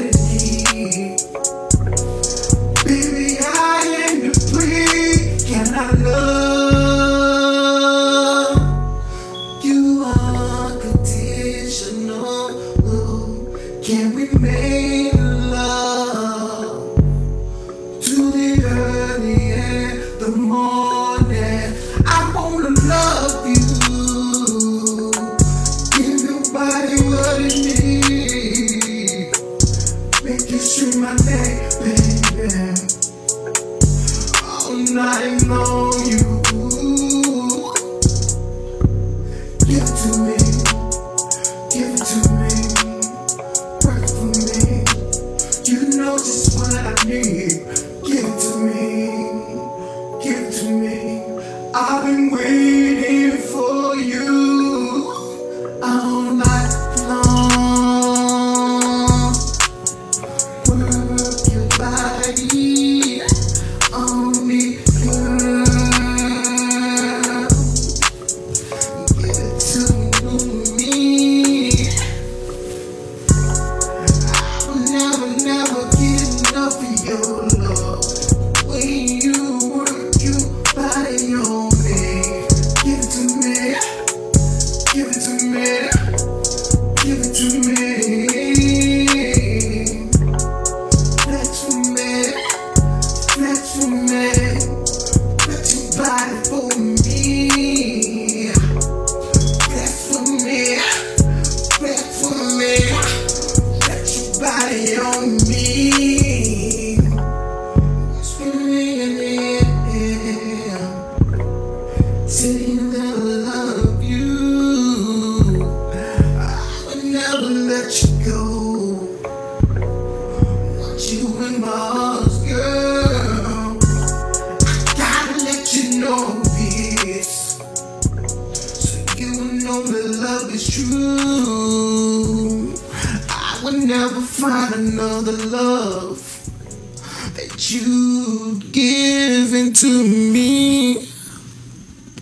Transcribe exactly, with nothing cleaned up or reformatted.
everybody needs. Baby, I am the free. Can I love you unconditional? Can we make love to the early and the morning? I wanna love you, give your body what it needs, make you scream my name, baby, all night long. You give it to me, give it to me, work for me. You know just what I need. Give it to me, give it to me. I've been waiting for you all night long. Work your body on me, girl. Give it to me. I'll never, never get enough of your love. When you work your body on me, give it to me, give it to me, give it to me. Flex for me, flex for me, flex your body for me. Flex for me, flex for me, flex your body on me. Saying that I love you, I would never let you go. Want you in my arms, girl. I gotta let you know this, so you know that love is true. I would never find another love that you given to me.